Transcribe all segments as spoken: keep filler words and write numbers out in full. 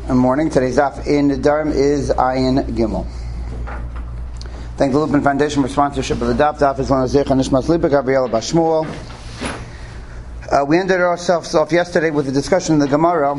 morning. Today's daf in Nedarim is Ayin Gimel. Thank the Lupin Foundation for sponsorship of the daf. Daf is Lana Zeich Nishmas Lipa Gabriela Bashmuel. Uh, we ended ourselves off yesterday with a discussion in the Gemara,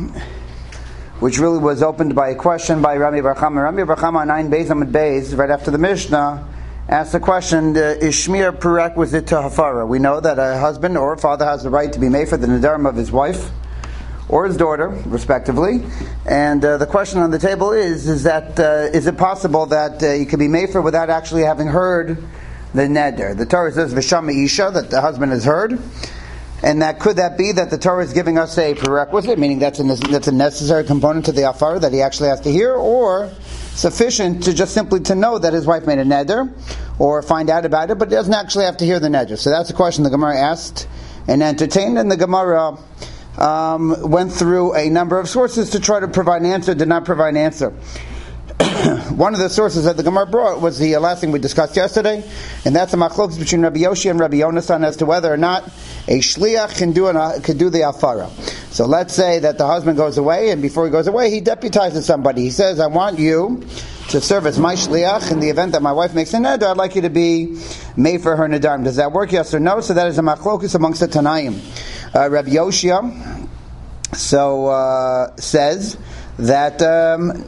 which really was opened by a question by Rami Bar Chama. Rami Bar Chama on nine Beis Amud Beis, right after the Mishnah, asked the question: uh, Is shmir prerequisite to hafara? We know that a husband or a father has the right to be made for the nedarim of his wife or his daughter, respectively. And uh, the question on the table is: Is that uh, is it possible that uh, you can be made for without actually having heard the neder? The Torah says v'shama isha, that the husband has heard. And that could that be that the Torah is giving us a prerequisite, meaning that's a, that's a necessary component to the afar that he actually has to hear, or sufficient to just simply to know that his wife made a neder, or find out about it, but he doesn't actually have to hear the neder. So that's a question the Gemara asked and entertained, and the Gemara um, went through a number of sources to try to provide an answer, did not provide an answer. One of the sources that the Gemara brought was the last thing we discussed yesterday, and that's a machlokes between Rabbi Yoshi and Rabbi Yonasan as to whether or not a shliach can do an, can do the afara. So let's say that the husband goes away, and before he goes away, he deputizes somebody. He says, "I want you to serve as my shliach in the event that my wife makes a neder. I'd like you to be made for her nedarim." Does that work? Yes or no? So that is a machlokes amongst the Tanaim. Uh, Rabbi Yoshia so uh, says that. Um,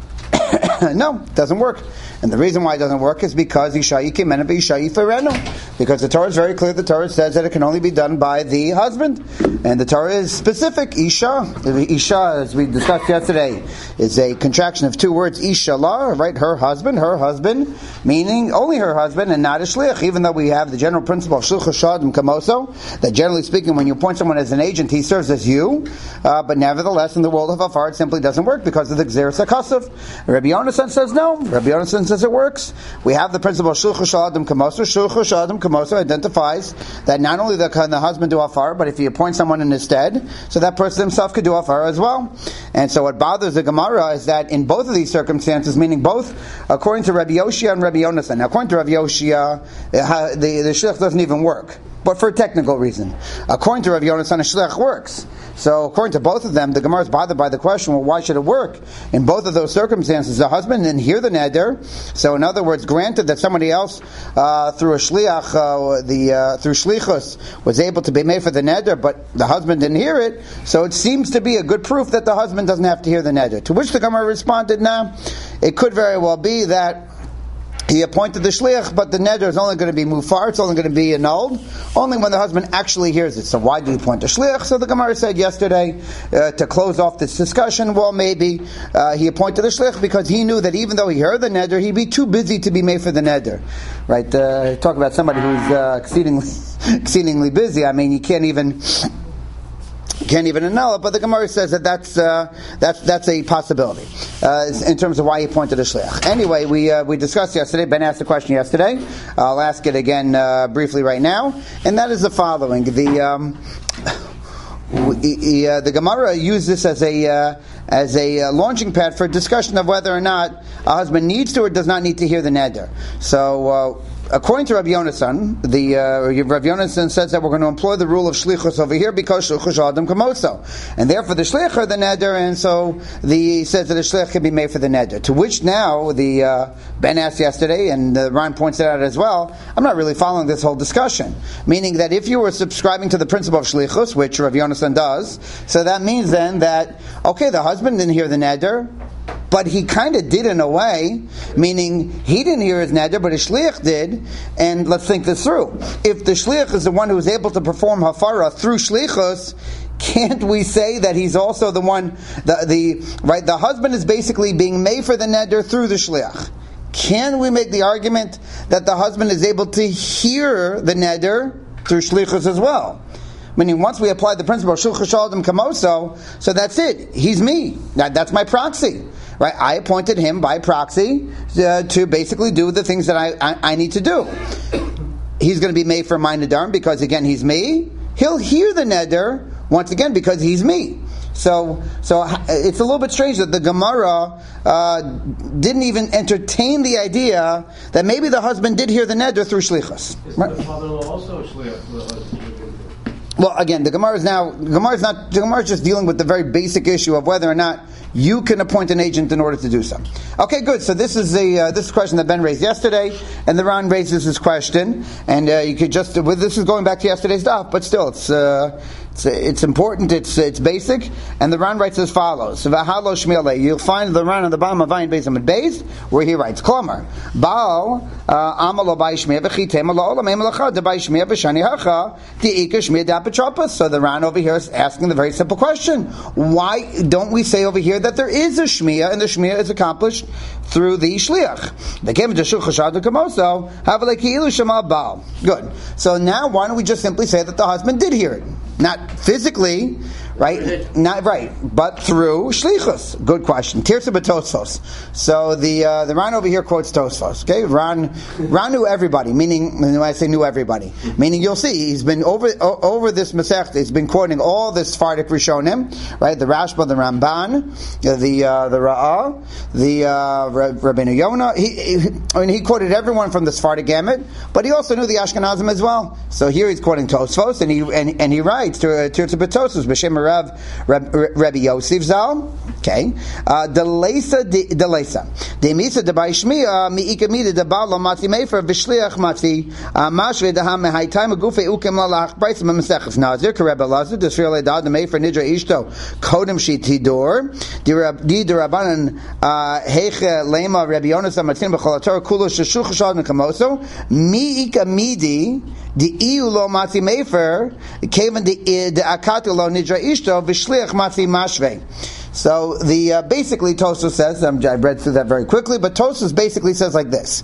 No, it doesn't work. And the reason why it doesn't work is because Isha'i Kimena Isha'i Ferenu. Because the Torah is very clear. The Torah says that it can only be done by the husband. And the Torah is specific. Isha, Isha, as we discussed yesterday, is a contraction of two words. Ishalah, right? Her husband, her husband, meaning only her husband and not a shliach. Even though we have the general principle of shluch shadim kamoso, that generally speaking, when you appoint someone as an agent, he serves as you. Uh, but nevertheless, in the world of afar, it simply doesn't work because of the Gzeres HaKasav. Rabbi Yonasan says no. Rabbi Yonasan says it works. We have the principle of shluch shadim kamoso. Shluch shadim kamoso identifies that not only the, can the husband do afar, but if he appoints someone in his stead, so that person himself could do afar as well. And so what bothers the Gemara is that in both of these circumstances, meaning both according to Rabbi Yoshia and Rabbi Yonasan. Now, according to Rabbi Yoshia, the, the, the shliach doesn't even work, but for a technical reason. According to Rabbi Yonasan, a shliach works. So according to both of them, the Gemara is bothered by the question, well, why should it work? In both of those circumstances, the husband didn't hear the neder. So in other words, granted that somebody else uh, through a shliach, uh, the uh, through shlichus, was able to be made for the neder, but the husband didn't hear it. So it seems to be a good proof that the husband doesn't have to hear the neder. To which the Gemara responded, nah, it could very well be that he appointed the shliach, but the neder is only going to be mufar, it's only going to be annulled, only when the husband actually hears it. So why did he appoint the shliach? So the Gemara said yesterday, uh, to close off this discussion, well, maybe uh, he appointed the shliach because he knew that even though he heard the neder, he'd be too busy to be made for the neder. Right? Uh, talk about somebody who's uh, exceedingly, exceedingly busy. I mean, you can't even... Can't even annul it, but the Gemara says that that's uh, that's that's a possibility uh, in terms of why he appointed a shliach. Anyway, we uh, we discussed yesterday. Ben asked the question yesterday. I'll ask it again uh, briefly right now, and that is the following: the um, he, uh, the Gemara used this as a uh, as a uh, launching pad for a discussion of whether or not a husband needs to or does not need to hear the neder. So. Uh, According to Rabbi Yonasan, the uh, Rabbi Yonasan says that we're going to employ the rule of shlichus over here because shlichus adam kamoso, and therefore the shlich are the neder, and so the he says that the shlich can be made for the neder. To which now the uh, Ben asked yesterday, and uh, Ryan points it out as well. I'm not really following this whole discussion, meaning that if you were subscribing to the principle of shlichus, which Rabbi Yonasan does, so that means then that okay, the husband didn't hear the neder, but he kind of did in a way, meaning he didn't hear his neder, but his shliach did. And let's think this through. If the shliach is the one who is able to perform hafara through shlichus, can't we say that he's also the one, the, the right? The husband is basically being made for the neder through the shliach. Can we make the argument that the husband is able to hear the neder through shlichus as well? Meaning, once we apply the principle of shulchan shadim kamoso, so that's it. He's me. That, that's my proxy. Right? I appointed him by proxy uh, to basically do the things that I, I, I need to do. He's going to be made for my nedarim because, again, he's me. He'll hear the neder, once again, because he's me. So, so it's a little bit strange that the Gemara uh, didn't even entertain the idea that maybe the husband did hear the neder through shlichus. Right? The father-in-law also a shliach. Well, again, the Gemara is now Gemara is not the Gemara is just dealing with the very basic issue of whether or not you can appoint an agent in order to do so. Okay, good. So this is the uh, this is a question that Ben raised yesterday, and the Ran raises this question, and uh, you could just well, this is going back to yesterday's daf, but still, it's uh, it's it's important. It's it's basic, and the Ran writes as follows: V'halo shmiele. You'll find the Ran on the bottom of Ayin Beis Amud Beis, where he writes, "Klomer Baal Amalo Bai Shmiya V'chitem Lo Olam Emelacha De Bai Shmiya V'Shani Hacha Deika Shmiya D'Apatropas." So the Ran over here is asking the very simple question: why don't we say over here that there is a shmiya, and the shmiya is accomplished through the shliach? They came to Shulchan Kamoso, have like Shema Baal. Good. So now, why don't we just simply say that the husband did hear it, not physically, right? Not right, but through shlichus. Good question. Tirsa b'Tosfos. So the uh, the Ran over here quotes Tosfos. Okay, Ran Ran knew everybody. Meaning, when I say knew everybody, meaning you'll see he's been over o- over this Masechta. He's been quoting all the Sephardic Rishonim, right? The Rashba, the Ramban, the uh, the Ra'ah, the uh, Rabbeinu Yonah. He, he, I mean, he quoted everyone from the Sephardic gamut, but he also knew the Ashkenazim as well. So here he's quoting Tosfos, and he and, and he writes to Tirsa b'Tosfos b'Shem Rav Rabbi Yosef Zal. Okay, delesa delesa demisa de baishmiya miika mida de bala mati mefer v'shliach mati mashve de ham mehaytime gufe ukem lalach brayis memesechus nazir kareb elazar desfirle dad de mefer nidra ishto kodem shitidor di de rabbanan heiche lema Rabbi Yonas amatin b'cholator kulo sheshuch shad nekamoso miika midi the iulo mati mefer kaven the the akatulo nidra ishto v'shliach mati mashve. So the uh, basically Tosfos says, um, I read through that very quickly, but Tosfos basically says like this: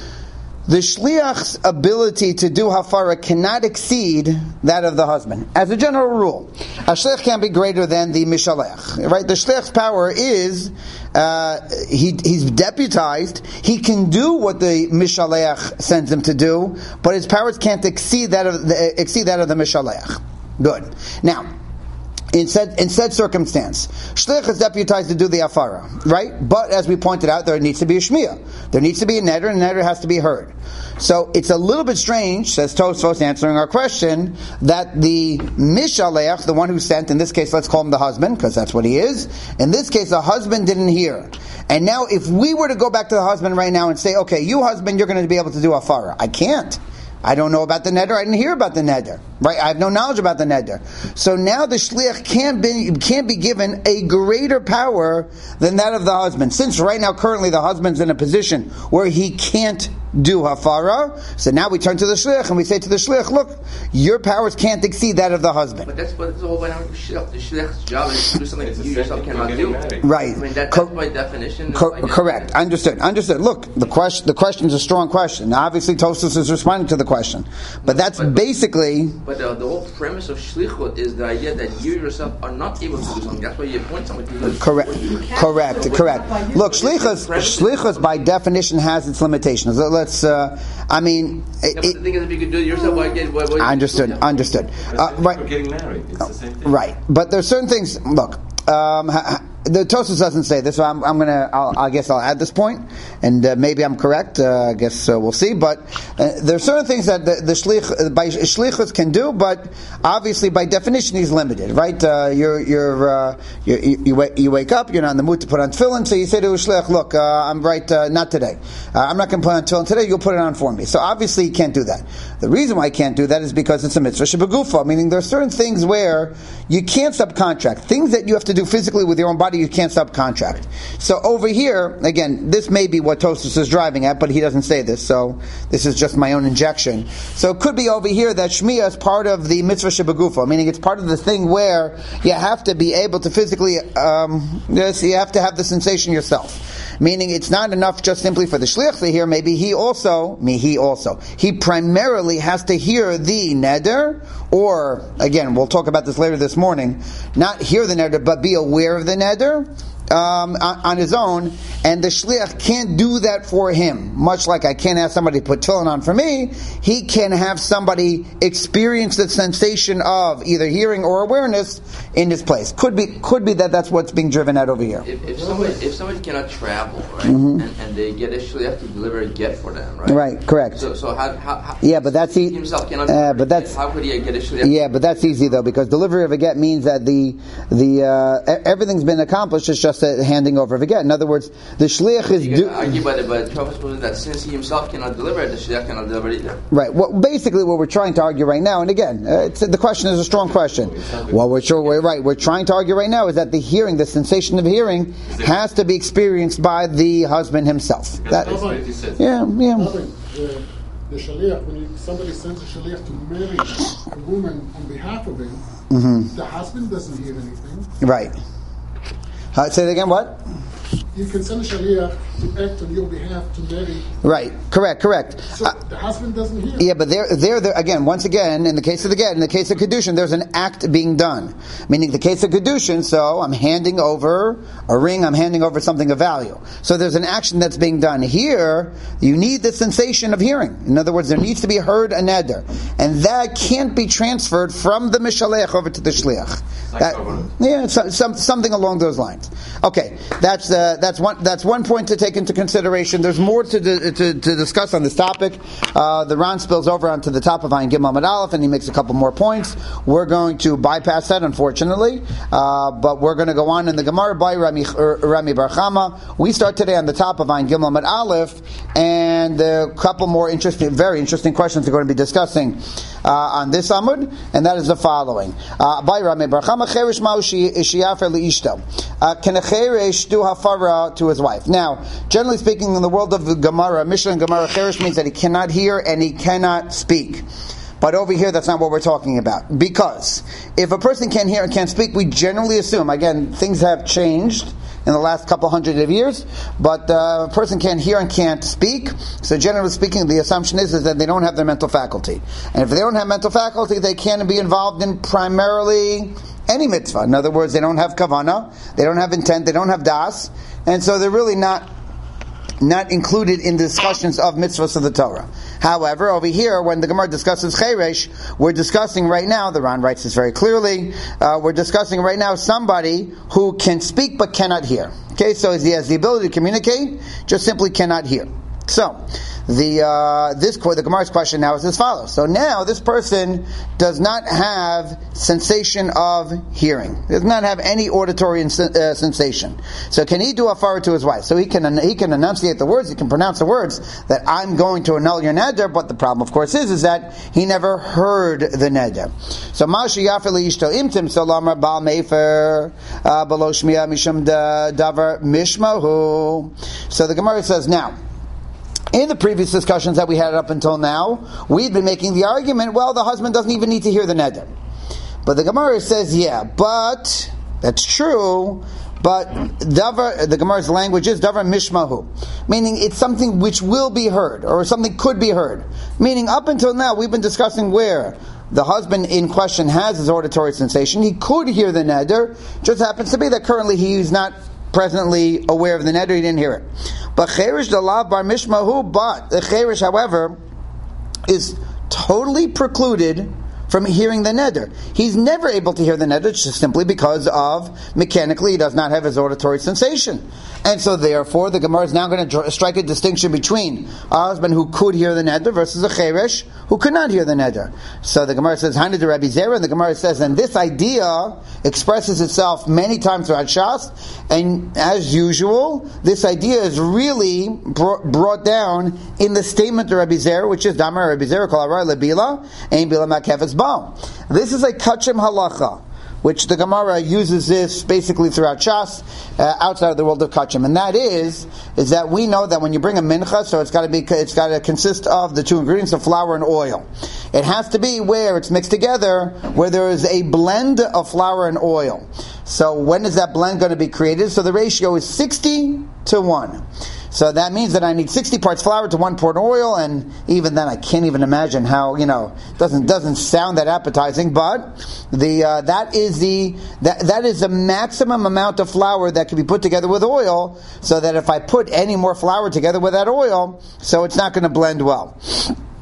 the shliach's ability to do hafara cannot exceed that of the husband. As a general rule, a shliach can't be greater than the mishalech. Right? The shliach's power is uh, he he's deputized. He can do what the mishalech sends him to do, but his powers can't exceed that of the, exceed that of the mishalech. Good. Now, In said, in said circumstance, shliach is deputized to do the afara, right? But as we pointed out, there needs to be a shmiya. There needs to be a neder, and a neder has to be heard. So it's a little bit strange, says Tosfos answering our question, that the mishaleach, the one who sent, in this case let's call him the husband, because that's what he is, in this case the husband didn't hear. And now if we were to go back to the husband right now and say, okay, you husband, you're going to be able to do afara. I can't. I don't know about the neder. I didn't hear about the neder. Right? I have no knowledge about the neder. So now the shliach can't be can't be given a greater power than that of the husband. Since right now, currently, the husband's in a position where he can't do hafara. So now we turn to the shliach and we say to the shliach, look, your powers can't exceed that of the husband. But that's what the whole point of the shliach. The shliach's job is to do something that you yourself cannot do. Right. I mean, that, Co- that's by definition. Co- by correct. definition. Understood. Understood. Look, the question the question is a strong question. Now, obviously, Tosfos is responding to the question, but that's but, basically. But the, the whole premise of shlichut is the idea that you yourself are not able to do something. That's why you appoint somebody to do it. Correct. Correct. So correct. Look, shlichus shlichus by definition has its limitations. Let's. Uh, I mean, yeah, but it, the thing is, if you could do it yourself, why get? Why, why understood. Understood. Uh, right. For getting married, it's the same thing. Right, but there's certain things. Look, um, ha, the Tosfos doesn't say this, so I'm, I'm gonna. I'll, I guess I'll add this point, and uh, maybe I'm correct. Uh, I guess uh, we'll see. But uh, there are certain things that the, the shlich uh, by shlichus can do, but obviously by definition he's limited, right? Uh, you're you're uh, you, you, you, wake, you wake up, you're not in the mood to put on tefillin, so you say to a shlich, look, uh, I'm right, uh, not today. Uh, I'm not going to put on tefillin today. You'll put it on for me. So obviously he can't do that. The reason why he can't do that is because it's a mitzvah shebegufa, meaning there are certain things where you can't subcontract. Things that you have to do physically with your own body, you can't subcontract. So over here, again, this may be what Tosfos is driving at, but he doesn't say this, so this is just my own injection. So it could be over here that shmiya is part of the mitzvah shebegufa, meaning it's part of the thing where you have to be able to physically, um, yes, you have to have the sensation yourself. Meaning it's not enough just simply for the shliach to hear, maybe he also, me, he also, he primarily has to hear the neder, or, again, we'll talk about this later this morning, not hear the neder, but be aware of the neder, Um, on his own, and the shliach can't do that for him. Much like I can't ask somebody to put tefillin on for me, he can have somebody experience the sensation of either hearing or awareness in his place. Could be, could be that that's what's being driven at over here. If, if somebody, if somebody cannot travel, right, mm-hmm. and, and they get a shliach to deliver a get for them, right? Right, correct. So, so how, how, how yeah, but that's he himself cannot. Uh, but that's how could he get a shliach? Yeah, but that's easy though, because delivery of a get means that the the uh, everything's been accomplished. It's just just a handing over of a get. In other words, the shliach is... You do- can argue by the, by the Prophet supposing that since he himself cannot deliver it, the shliach cannot deliver it either. Right. Well, basically what we're trying to argue right now, and again, uh, it's, the question is a strong question. Well, we're sure we're right. We're trying to argue right now is that the hearing, the sensation of hearing, has to be experienced by the husband himself. That, yeah, yeah. The, the shaliach, when you, somebody sends a shaliach to marry a woman on behalf of him, mm-hmm. the husband doesn't hear anything. Right. Uh, say it again, what? You can send a shaliach to act on your behalf to marry. Right, correct, correct. So uh, the husband doesn't hear. Yeah, but there, there, there, again, once again, in the case of the get, in the case of kedushin, there's an act being done. Meaning the case of kedushin, so I'm handing over a ring, I'm handing over something of value. So there's an action that's being done. Here, you need the sensation of hearing. In other words, there needs to be heard a neder. And that can't be transferred from the mishalech over to the shliach. That, yeah, so, some, something along those lines. Okay, that's uh, that's one that's one point to take into consideration. There's more to to, to discuss on this topic. Uh, the Ran spills over onto the top of Ayin Gimel Amud Aleph, and he makes a couple more points. We're going to bypass that, unfortunately, uh, but we're going to go on in the Gemara by Rami, Rami Bar Chama. We start today on the top of Ayin Gimel Amud Aleph, and a couple more interesting, very interesting questions we're going to be discussing uh, on this Amud, and that is the following. Uh, by Rami Bar Chama, Cheresh Ma'u Shiyafer Li'ishto. Can a cheresh do hafara to his wife? Now, generally speaking, in the world of the Gemara, Mishnah and Gemara, cheresh means that he cannot hear and he cannot speak. But over here, that's not what we're talking about. Because if a person can't hear and can't speak, we generally assume, again, things have changed in the last couple hundred of years, but uh, a person can't hear and can't speak. So generally speaking, the assumption is, is that they don't have their mental faculty. And if they don't have mental faculty, they can't be involved in primarily any mitzvah. In other words, they don't have kavana, they don't have intent, they don't have das, and so they're really not not included in the discussions of mitzvahs of the Torah. However, over here, when the Gemara discusses cheresh, we're discussing right now, the Ran writes this very clearly, uh, we're discussing right now somebody who can speak but cannot hear. Okay, so he has the ability to communicate, just simply cannot hear. So, the uh, this the Gemara's question now is as follows. So now this person does not have sensation of hearing. Does not have any auditory uh, sensation. So can he do hafara to his wife? So he can he can enunciate the words, he can pronounce the words that I'm going to annul your neder. But the problem, of course, is is that he never heard the neder. So Mashi Yafer Liishto Imtim Solamar Baal Mefer Below Shmiya Mishum Davar Mishmahu. So the Gemara says now, in the previous discussions that we had up until now, we've been making the argument, well, the husband doesn't even need to hear the neder. But the Gemara says, yeah, but, that's true, but davar, the Gemara's language is davar mishmahu, meaning it's something which will be heard, or something could be heard. Meaning up until now, we've been discussing where the husband in question has his auditory sensation. He could hear the neder, just happens to be that currently he's not presently aware of the neder, he didn't hear it. But cherish dalav bar mishmahu, but the cherish, however, is totally precluded from hearing the neder. He's never able to hear the neder just simply because of, mechanically, he does not have his auditory sensation. And so therefore, the Gemara is now going to strike a distinction between a husband who could hear the neder versus a cheresh who could not hear the neder. So the Gemara says, Hainu de Rabbi Zera, and the Gemara says, and this idea expresses itself many times throughout Shas, and as usual, this idea is really brought down in the statement of Rabbi Zera, which is, Damar Rabbi Zera, Kol Arai Lebila, Ein Bila Makefes Ba. This is a kachem halacha, which the Gemara uses this basically throughout Shas, uh, outside of the world of Kachim, and that is is that we know that when you bring a mincha, so it's got to be it's got to consist of the two ingredients of flour and oil. It has to be where it's mixed together, where there is a blend of flour and oil. So when is that blend going to be created? So the ratio is sixty to one. So that means that I need sixty parts flour to one part oil, and even then I can't even imagine how, you know, doesn't doesn't sound that appetizing, but the uh, that is the that that is the maximum amount of flour that can be put together with oil, so that if I put any more flour together with that oil, so it's not going to blend well.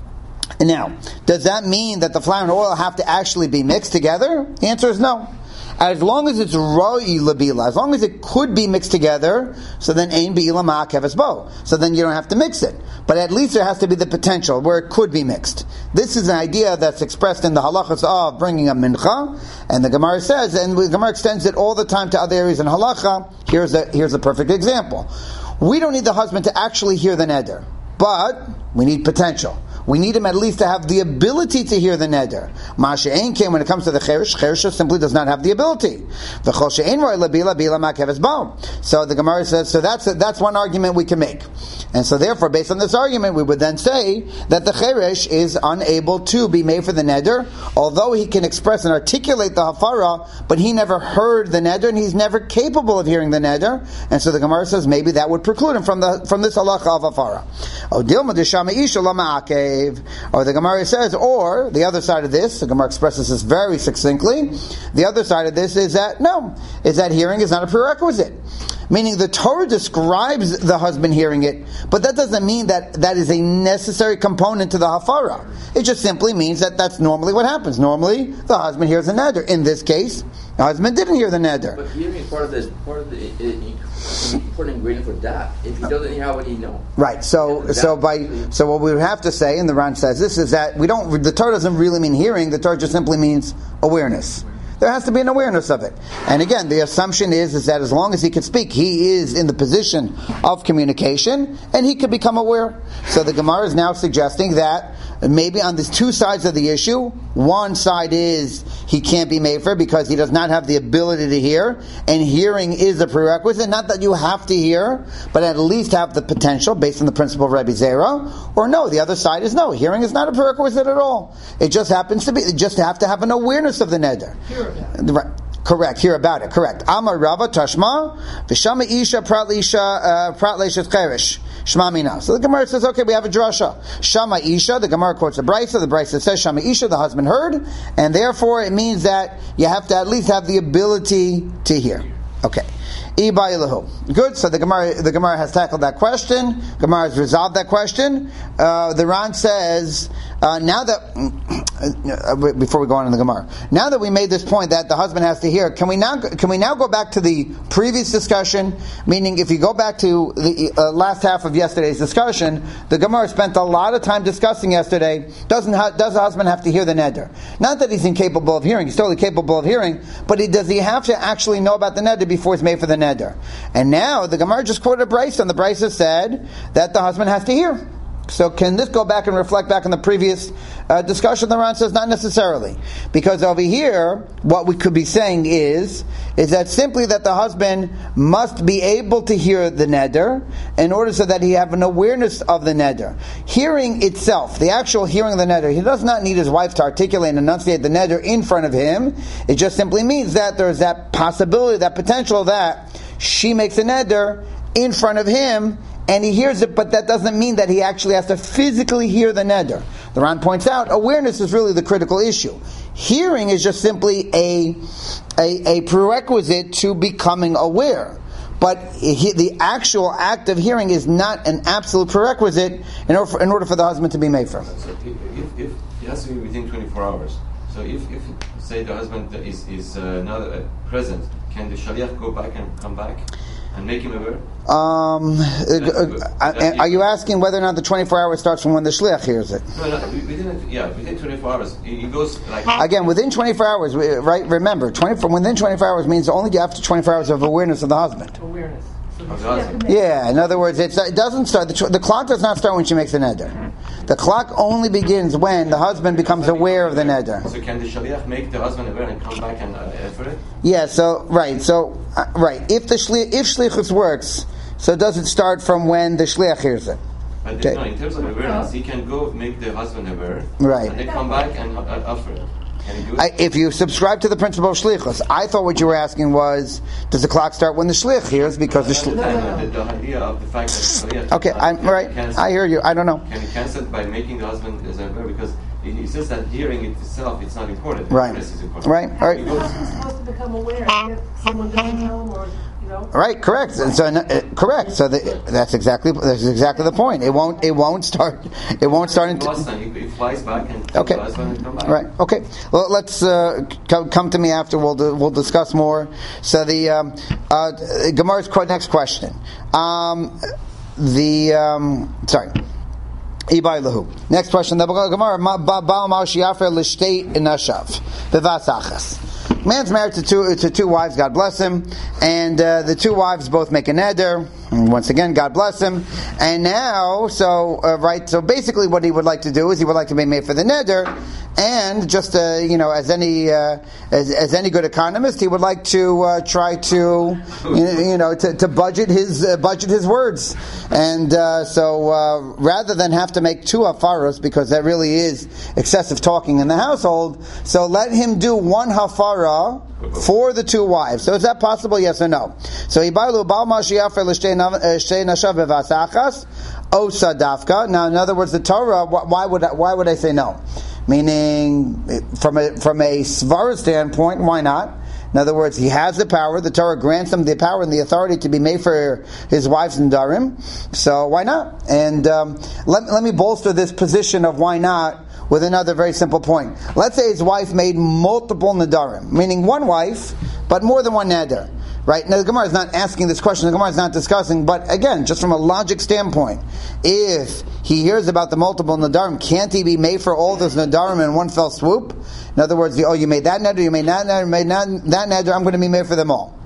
Now, does that mean that the flour and oil have to actually be mixed together? The answer is no. As long as it's ra'i labila, as long as it could be mixed together, so then ein be'ila ma'akeves bo. So then you don't have to mix it. But at least there has to be the potential where it could be mixed. This is an idea that's expressed in the halachas of bringing a mincha, and the Gemara says, and the Gemara extends it all the time to other areas in halacha. Here's a here's a perfect example. We don't need the husband to actually hear the neder, but we need potential. We need him at least to have the ability to hear the neder. Masha ein came when it comes to the cheresh. Cheresh simply does not have the ability. V'chol she'ein roi labila bila ma'keves bo. So the Gemara says, so that's that's one argument we can make. And so therefore, based on this argument, we would then say that the cheresh is unable to be made for the neder, although he can express and articulate the hafara, but he never heard the neder, and he's never capable of hearing the neder. And so the Gemara says maybe that would preclude him from the from this halacha of hafara. O dilma d'shama isha la ma'akev. Or the Gemara says, or the other side of this, the Gemara expresses this very succinctly. The other side of this is that no, is that hearing is not a prerequisite. Meaning the Torah describes the husband hearing it, but that doesn't mean that that is a necessary component to the hafara. It just simply means that that's normally what happens. Normally, the husband hears the neder. In this case, the husband didn't hear the neder. But hearing is part of this, part of the uh, important ingredient for that. If he doesn't hear, how would he know? Right. So, so by so what we would have to say, and the Ran says this, is that we don't. The Torah doesn't really mean hearing. The Torah just simply means awareness. There has to be an awareness of it. And again, the assumption is, is that as long as he can speak, he is in the position of communication, and he could become aware. So the Gemara is now suggesting that maybe on these two sides of the issue, one side is he can't be made for because he does not have the ability to hear, and hearing is a prerequisite. Not that you have to hear, but at least have the potential based on the principle of Rabbi Zera. Or no, the other side is no, hearing is not a prerequisite at all. It just happens to be, you just have to have an awareness of the neder. Right. Correct. Hear about it. Correct. Amar Rava Tashma V'Shama Isha Prat Leisha Prat Leishat Cheresh Shma Mina. So the Gemara says, okay, we have a drasha. Shama Isha. The Gemara quotes the Brisa. The Brisa says Shama Isha. The husband heard, and therefore it means that you have to at least have the ability to hear. Okay. Good. So the Gemara, the Gemara has tackled that question. Gemara has resolved that question. Uh, the Ran says, uh, now that uh, before we go on in the Gemara, now that we made this point that the husband has to hear, can we now can we now go back to the previous discussion? Meaning, if you go back to the uh, last half of yesterday's discussion, the Gemara spent a lot of time discussing yesterday. Doesn't ha- does the husband have to hear the neder? Not that he's incapable of hearing; he's totally capable of hearing. But he, does he have to actually know about the neder before he's made for the neder? And now the Gemara just quoted a Brisa, and the Brisa said that the husband has to hear. So can this go back and reflect back on the previous uh, discussion? The Ran says not necessarily, because over here what we could be saying is is that simply that the husband must be able to hear the neder in order so that he have an awareness of the neder. Hearing itself, the actual hearing of the neder, he does not need his wife to articulate and enunciate the neder in front of him. It just simply means that there's that possibility, that potential that she makes a neder in front of him, and he hears it, but that doesn't mean that he actually has to physically hear the neder. The Ran points out, awareness is really the critical issue. Hearing is just simply a, a, a prerequisite to becoming aware. But he, the actual act of hearing is not an absolute prerequisite in order for, in order for the husband to be made for. So if, if, if it has to be within twenty-four hours. So if, if say the husband is, is uh, not uh, present, can the shaliach go back and come back and make him aware? Um, uh, uh, are you asking whether or not the twenty-four hours starts from when the shliach hears it? No, no, within, yeah, within twenty-four hours. He goes like... Again, within twenty-four hours, right? Remember, twenty within twenty-four hours means only after twenty-four hours of awareness of the husband. Awareness. Yeah, in other words, it's, it doesn't start, the, the clock does not start when she makes the neder. The clock only begins when the husband becomes aware of the neder. So can the shaliach make the husband aware and come back and uh, for it? Yeah, so, right, so, uh, right, if the shli, if shlichus works, so does it start from when the shliach hears it? But okay. No, in terms of awareness, he can go make the husband aware, right, and then come back and uh, offer it. I, if you subscribe to the principle of shlichus, I thought what you were asking was, does the clock start when the shlich hears? Because the shlich. The, the, the idea of the fact that shliach. Okay, I'm right. I hear you. I don't know. Can he cancel it by making the husband as aware? Because he says that hearing it itself, it's not important. Right. Is important. Right. How right. is he supposed to become aware if someone doesn't tell him, or know? Right, correct. So, uh, correct. So the, that's exactly that's exactly the point. It won't it won't start it won't start until It flies back and okay. the husband and come back. Right. Okay. Well, let's uh, come, come to me after. We'll do, we'll discuss more. So the um, uh, Gemara's next question. Um, the um, sorry. Ibai lahu. Next question. The Gemara Baal Ma'ashiafer l'shtei nashav b'vasachas. Man's married to two to two wives. God bless him. And uh, the two wives both make a neder. And once again, God bless him. And now, so uh, right. So basically, what he would like to do is he would like to be made for the neder. And just uh, you know, as any uh, as, as any good economist, he would like to uh, try to you know to, to budget his uh, budget his words. And uh, so uh, rather than have to make two hafaros, because that really is excessive talking in the household, so let him do one hafara for the two wives. So is that possible? Yes or no? So Ibailu Baal Mashiach l'shtei nashav b'vasachas osa dafka. Now, in other words, the Torah. Why would I, why would I say no? Meaning, from a from a svara standpoint, why not? In other words, he has the power. The Torah grants him the power and the authority to be made for his wives and darim. So why not? And um, let let me bolster this position of why not with another very simple point. Let's say his wife made multiple nadarim, meaning one wife, but more than one neder. Right? Now the Gemara is not asking this question, the Gemara is not discussing, but again, just from a logic standpoint, if he hears about the multiple nadarim, can't he be made for all those nadarim in one fell swoop? In other words, oh, you made that neder, you made that neder, you made that, that neder, I'm going to be made for them all.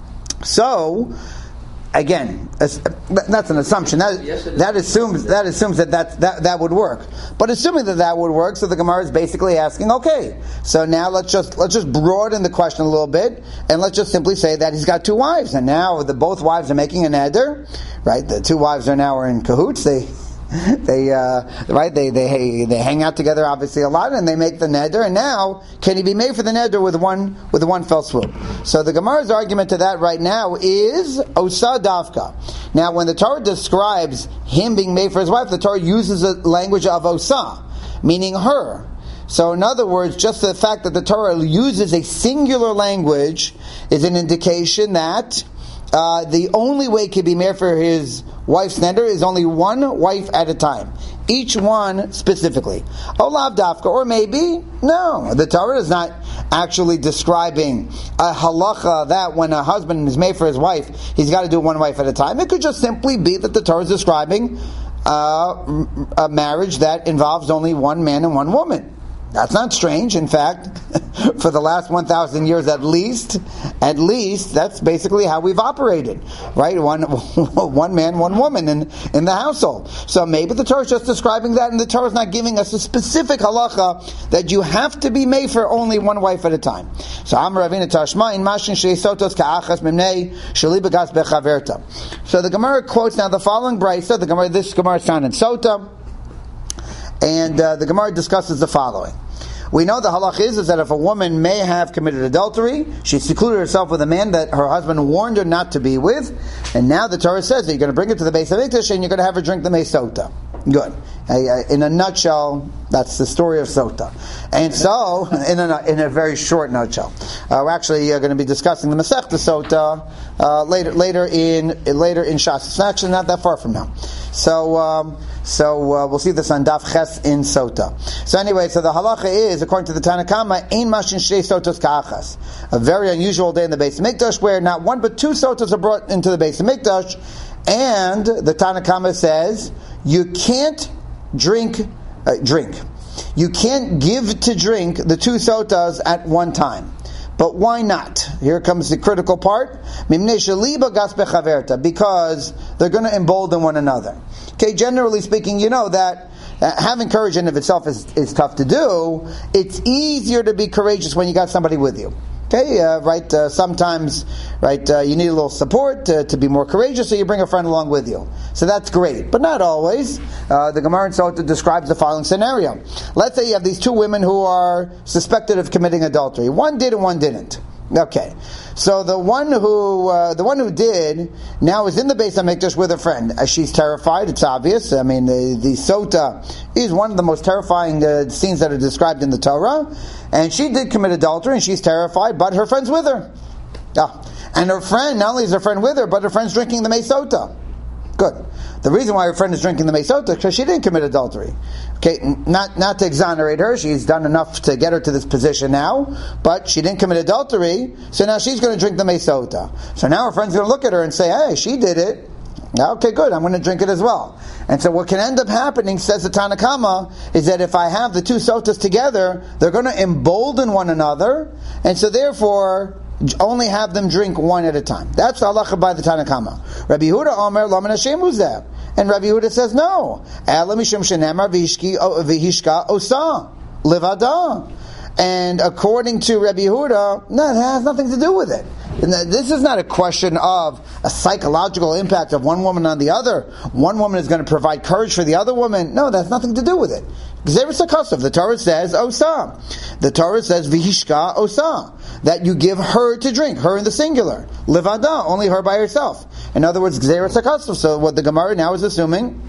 So, again, that's an assumption. That, Yes, it is. that assumes that assumes that, that that that would work. But assuming that that would work, so the Gemara is basically asking, okay, so now let's just let's just broaden the question a little bit, and let's just simply say that he's got two wives, and now the both wives are making a neder, right? The two wives are now in cahoots. They. They uh, right they they they hang out together obviously a lot, and they make the neder. And now, can he be made for the neder with one with one fell swoop? So the Gemara's argument to that right now is osa davka. Now, when the Torah describes him being made for his wife, the Torah uses the language of osa, meaning her. So, in other words, just the fact that the Torah uses a singular language is an indication that uh, the only way he can be made for his wife's neder is only one wife at a time. Each one specifically. Olav dafka, or maybe, no. The Torah is not actually describing a halacha that when a husband is made for his wife, he's got to do one wife at a time. It could just simply be that the Torah is describing uh, a marriage that involves only one man and one woman. That's not strange. In fact, for the last one thousand years at least, at least, that's basically how we've operated. Right? One one man, one woman in, in the household. So maybe the Torah is just describing that, and the Torah is not giving us a specific halacha that you have to be made for only one wife at a time. So Amar Ravina Tashma in Mashin Shei Sotos Ka'achas Mimnei Sheli Begas Bechaverta. So the Gemara quotes now the following brayso. The Gemara, this Gemara is found in Sota. And uh, the Gemara discusses the following. We know the halach is, is that if a woman may have committed adultery, she secluded herself with a man that her husband warned her not to be with, and now the Torah says that you're going to bring her to the Beis HaMikdash and you're going to have her drink the Mei Sota. Good. Uh, in a nutshell, that's the story of Sota. And so, in a, in a very short nutshell, uh, we're actually uh, going to be discussing the Masechta Sota uh, later later in later in Shas. It's actually not that far from now. So, um, so uh, we'll see this on Daf Ches in Sota. So anyway, so the halacha is, according to the Tanna Kama, Ein Mashin Shtei Sotos Ka'achas. A very unusual day in the Beis HaMikdash where not one but two sotas are brought into the Beis HaMikdash, and the Tanna Kama says you can't drink uh, drink. You can't give to drink the two sotas at one time. But why not? Here comes the critical part. Because they're going to embolden one another. Okay, generally speaking, you know that uh, having courage in of itself is, is tough to do. It's easier to be courageous when you got somebody with you. Okay, uh, right? Uh, sometimes, right? Uh, you need a little support to, to be more courageous, so you bring a friend along with you. So that's great, but not always. Uh, the Gemara in Sota describes the following scenario. Let's say you have these two women who are suspected of committing adultery. One did and one didn't. Okay, so the one who uh, the one who did now is in the Beis HaMikdash with a friend. Uh, she's terrified. It's obvious. I mean, the, the Sota is one of the most terrifying uh, scenes that are described in the Torah. And she did commit adultery, and she's terrified, but her friend's with her. Ah. And her friend, not only is her friend with her, but her friend's drinking the Mesota. Good. The reason why her friend is drinking the Mesota is because she didn't commit adultery. Okay, not not to exonerate her, she's done enough to get her to this position now, but she didn't commit adultery, so now she's going to drink the Mesota. So now her friend's going to look at her and say, hey, she did it. Okay, good, I'm going to drink it as well. And so what can end up happening, says the Tanna Kama, is that if I have the two sotas together, they're going to embolden one another, and so therefore only have them drink one at a time. That's the halacha by the Tanna Kama. Rabbi Yehuda Omer Laman Hashem Uzeh. And Rabbi Yehuda says no. Ela mishum shenemar v'hishka osa livada. And according to Rabbi Yehuda, no, it has nothing to do with it. And this is not a question of a psychological impact of one woman on the other. One woman is going to provide courage for the other woman. No, that's nothing to do with it. The Torah says osa. The Torah says v'hishka osa, that you give her to drink, her in the singular. Livada, only her by herself. In other words, gzeres hakasov. So what the Gemara now is assuming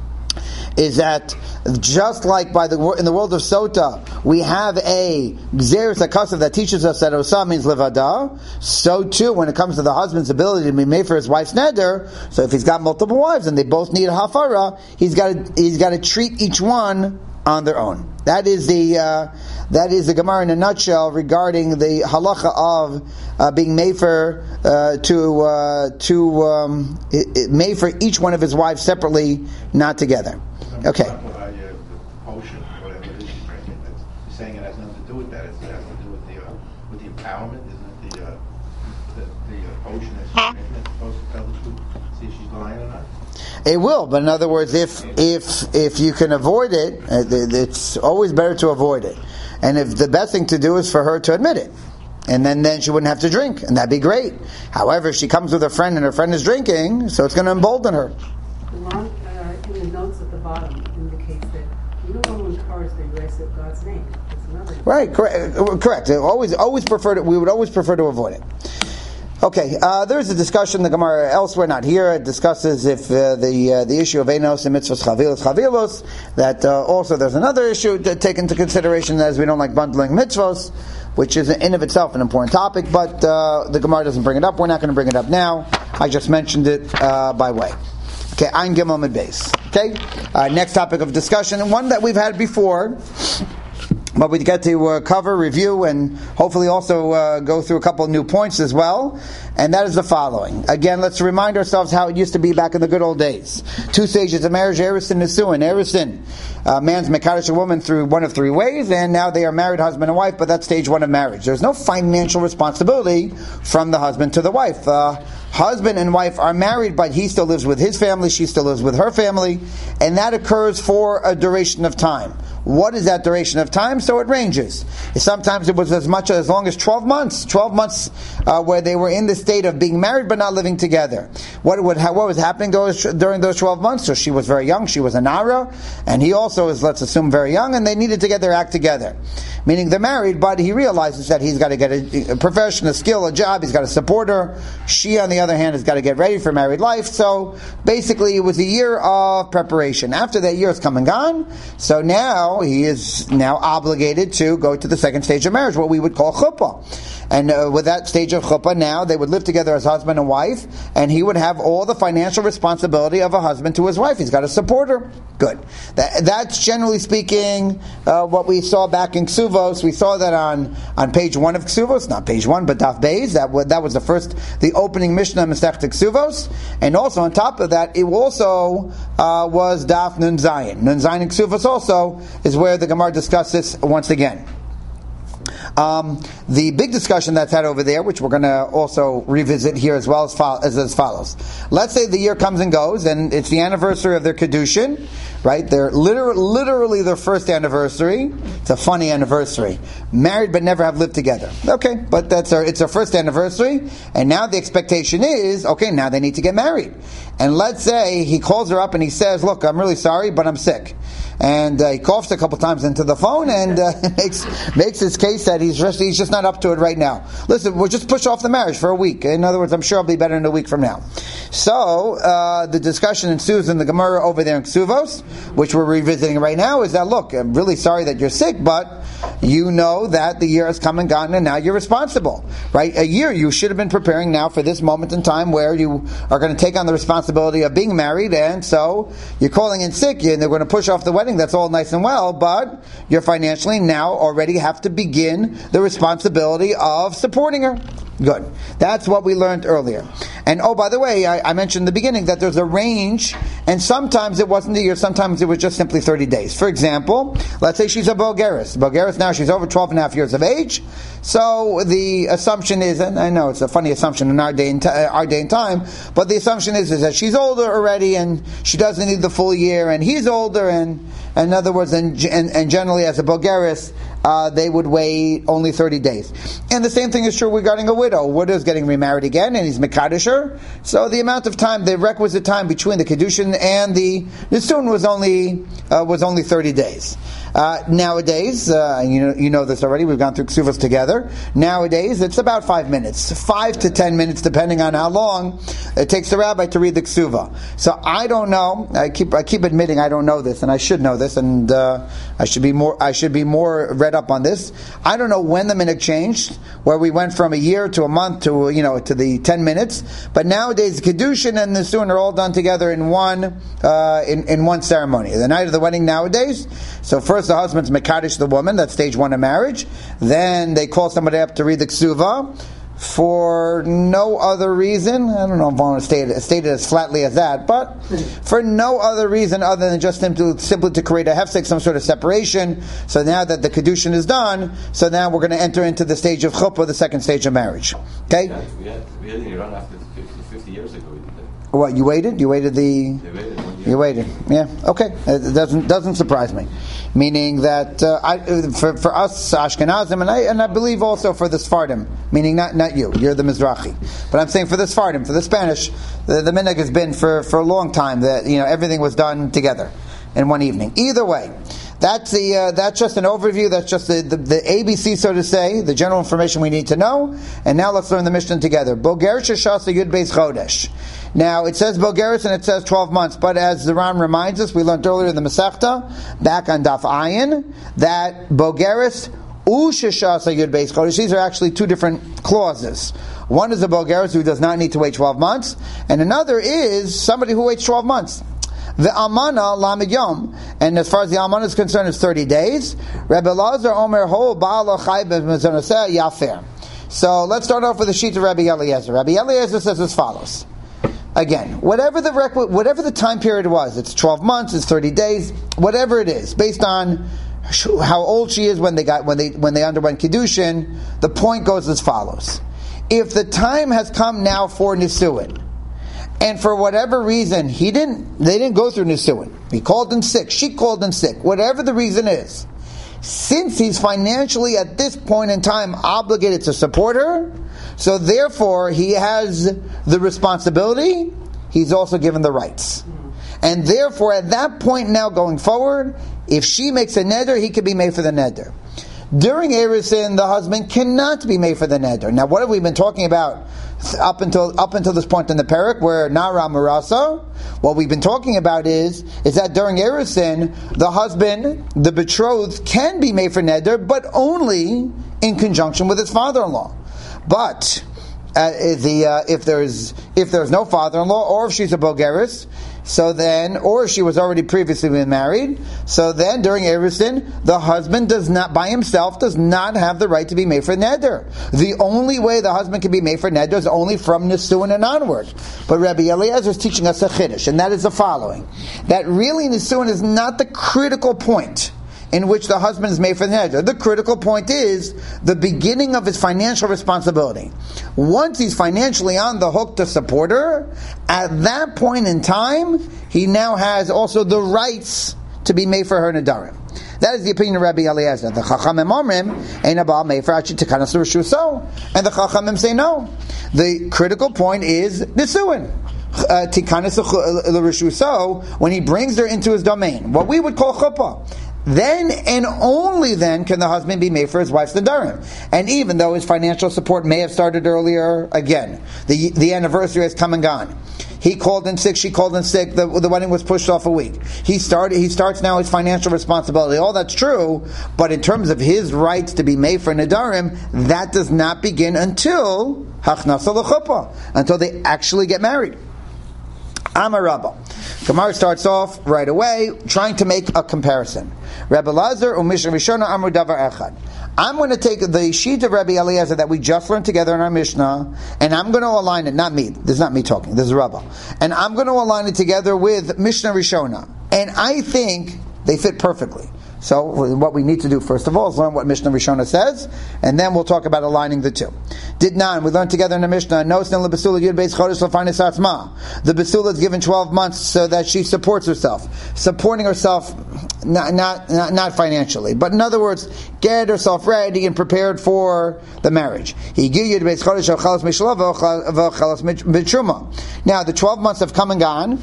is that just like by the in the world of Sota, we have a gzeres hakasov that teaches us that osa means livada. So too, when it comes to the husband's ability to be made for his wife's neder, so if he's got multiple wives and they both need a hafara, he's got to he's got to treat each one on their own. That is the uh, that is the Gemara in a nutshell regarding the halacha of uh, being made for uh, to uh, to um, it, it made for each one of his wives separately, not together. Okay. Potion, whatever it is you're drinking, you're saying it has nothing to do with that. It has to do with the uh, with the empowerment, isn't it? The uh, the, the uh, potion that's drinking that's supposed to tell the truth, see if she's lying or not. It will, but in other words, if if if you can avoid it, it's always better to avoid it. And if the best thing to do is for her to admit it, and then, then she wouldn't have to drink, and that'd be great. However, if she comes with a friend and her friend is drinking, so it's going to embolden her. The one uh, in the notes at the bottom indicates that you don't want to encourage the erase of God's name. It's another. Right, correct. Correct. Always, always prefer to. We would always prefer to avoid it. Okay, uh, there is a discussion, the Gemara elsewhere, not here, it discusses if uh, the uh, the issue of Enos and Mitzvahs Chavilos Chavilos, that uh, also there's another issue to take into consideration, as we don't like bundling mitzvahs, which is in of itself an important topic, but uh, the Gemara doesn't bring it up. We're not going to bring it up now. I just mentioned it uh, by way. Okay, Ein Gimel Mid Beis. Okay, uh, next topic of discussion, and one that we've had before, but we get to uh, cover, review, and hopefully also uh, go through a couple of new points as well. And that is the following. Again, let's remind ourselves how it used to be back in the good old days. Two stages of marriage, Erisin and Nisuin. Erisin, uh, man's mekadosh a woman through one of three ways, and now they are married husband and wife, but that's stage one of marriage. There's no financial responsibility from the husband to the wife. Uh, husband and wife are married, but he still lives with his family, she still lives with her family, and that occurs for a duration of time. What is that duration of time? So it ranges. Sometimes it was as much as long as twelve months. twelve months uh, where they were in the state of being married but not living together. What, what, what was happening those, during those twelve months? So she was very young, she was a Nara, and he also is, let's assume, very young, and they needed to get their act together. Meaning they're married, but he realizes that he's got to get a, a profession, a skill, a job, he's got to support her. She, on the other hand, has got to get ready for married life. So basically it was a year of preparation. After that year has come and gone, so now he is now obligated to go to the second stage of marriage, what we would call chuppah. And uh, with that stage of chuppah, now they would live together as husband and wife, and he would have all the financial responsibility of a husband to his wife. He's got to support her. Good. That, that's generally speaking uh, what we saw back in Ksuvos. We saw that on, on page one of Ksuvos, not page one, but Daf Beis. That was, that was the first, the opening Mishnah Masechta Ksuvos. And also on top of that, it also uh, was Daf Nun Zayin. Nun Zayin in Ksuvos also is where the Gemara discusses once again. Um, the big discussion that's had over there, which we're going to also revisit here as well, as, fo- as as follows. Let's say the year comes and goes, and it's the anniversary of their Kedushin, right? They're literally, literally their first anniversary. It's a funny anniversary. Married but never have lived together. Okay, but that's our, it's their first anniversary, and now the expectation is, okay, now they need to get married. And let's say he calls her up and he says, look, I'm really sorry, but I'm sick. And uh, he coughs a couple times into the phone and uh, makes makes his case that he's just, he's just not up to it right now. Listen, we'll just push off the marriage for a week. In other words, I'm sure I'll be better in a week from now. So uh, the discussion ensues in the Gemara over there in Ksuvos, which we're revisiting right now, is that, look, I'm really sorry that you're sick, but you know that the year has come and gone and now you're responsible, right? A year, you should have been preparing now for this moment in time where you are going to take on the responsibility of being married, and so you're calling in sick and they're going to push off the wedding. That's all nice and well, but you're financially now already have to begin the responsibility of supporting her. Good. That's what we learned earlier. And oh, by the way, I, I mentioned in the beginning that there's a range, and sometimes it wasn't a year, sometimes it was just simply thirty days. For example, let's say she's a Bulgaris. Bulgaris now, she's over twelve and a half years of age. So the assumption is, and I know it's a funny assumption in our day and, t- our day and time, but the assumption is, is that she's older already and she doesn't need the full year, and he's older, and, and in other words, and, and, and generally as a Bulgaris, Uh, they would wait only thirty days. And the same thing is true regarding a widow. A widow is getting remarried again, and he's Mekadisher. So the amount of time, the requisite time between the Kedushin and the Nisun was only uh, was only thirty days. Uh, nowadays, uh, you know you know this already, we've gone through Ksuvas together. Nowadays, it's about five minutes. Five to ten minutes, depending on how long it takes the rabbi to read the Ksuva. So I don't know, I keep I keep admitting I don't know this, and I should know this, and uh, I should be more I should be more read up on this. I don't know when the minute changed, where we went from a year to a month to, you know, to the ten minutes. But nowadays, the Kedushin and the Nisun are all done together in one uh, in, in one ceremony. The night of the wedding nowadays, so first the husband's Mekadesh the woman, that's stage one of marriage. Then they call somebody up to read the Ksuva for no other reason. I don't know if I want to state it, state it as flatly as that, but for no other reason other than just simply, simply to create a hefsek, some sort of separation. So now that the Kedushin is done, so now we're going to enter into the stage of Chuppah, the second stage of marriage. Okay? Yeah, we had we had in Iran after fifty, fifty years ago. We did that. What, you waited? You waited the... They waited one year. You waited. Yeah, okay. It doesn't doesn't surprise me. Meaning that uh, I, for for us Ashkenazim, and I and I believe also for the Sephardim, meaning not not you, you're the Mizrahi, but I'm saying for the Sephardim, for the Spanish, the, the minhag has been for, for a long time that, you know, everything was done together in one evening. Either way, that's the uh, that's just an overview. That's just the, the, the A B C, so to say, the general information we need to know. And now let's learn the Mishnah together. Boger Sheshasa Yud Beis Chodesh. Now, it says Bulgaris and it says twelve months, but as the Ram reminds us, we learned earlier in the Masechta, back on Daf Ayin, that Bulgaris Usheshasa Yud Beis Chodesh, these are actually two different clauses. One is a Bulgaris who does not need to wait twelve months, and another is somebody who waits twelve months. The Amana Lamed Yom, and as far as the Amana is concerned, it's thirty days. Rebbe Lazar Omer Ho Ba'ala Chai B'Mezonaseh Yafer. So let's start off with the sheet of Rabbi Eliezer. Rabbi Eliezer says as follows. Again, whatever the requ- whatever the time period was, it's twelve months, it's thirty days, whatever it is, based on how old she is when they got when they when they underwent Kiddushin, the point goes as follows. If the time has come now for Nisuin, and for whatever reason he didn't they didn't go through Nisuin, he called in sick, she called in sick, whatever the reason is, since he's financially at this point in time obligated to support her, so therefore he has the responsibility, he's also given the rights. And therefore at that point now going forward, if she makes a neder, he can be made for the neder. During Erusin, the husband cannot be made for the neder. Now what have we been talking about up until up until this point in the parak, where Nara Marasa? What we've been talking about is is that during Erusin, the husband, the betrothed, can be made for neder, but only in conjunction with his father-in-law. But uh, the uh, if there's if there's no father-in-law, or if she's a Bulgaris, so then, or if she was already previously been married, so then during Erusin, the husband does not, by himself, does not have the right to be made for neder. The only way the husband can be made for neder is only from Nisuin and onward. But Rabbi Eliezer is teaching us a chiddush, and that is the following: that really Nisuin is not the critical point in which the husband is made for the neder. The critical point is the beginning of his financial responsibility. Once he's financially on the hook to support her, at that point in time, he now has also the rights to be made for her nedarim. That is the opinion of Rabbi Eliezer. The Chachamim Omrim ain't about made for Achi Tikanas L'Rishuso, and the Chachamim say no. The critical point is Nisuin. Tikanas L'Rishuso, when he brings her into his domain, what we would call chuppah. Then and only then can the husband be made for his wife's nedarim. And even though his financial support may have started earlier, again, the the anniversary has come and gone. He called in sick, she called in sick, the, the wedding was pushed off a week. He started, he starts now his financial responsibility. All that's true, but in terms of his rights to be made for Nedarim, that does not begin until Hachnasa L'chuppah, until they actually get married. Amar Rabba. Gemara starts off right away trying to make a comparison. Rabbi Lazar u'Mishnah Rishona Amru Davar Echad. I'm going to take the sheet of Rabbi Eliezer that we just learned together in our Mishnah, and I'm going to align it, not me, this is not me talking, this is Rabbi, and I'm going to align it together with Mishnah Rishona, and I think they fit perfectly. So what we need to do first of all is learn what Mishnah Rishona says, and then we'll talk about aligning the two. Did not, we learned together in the Mishnah, no sin lebesula yud beis chodesh lefarnes atzma. The besula is given twelve months so that she supports herself, supporting herself not, not not not financially, but in other words, get herself ready and prepared for the marriage. He give yud beis chodesh chalas mishlovo chalas mitruma. Now the twelve months have come and gone.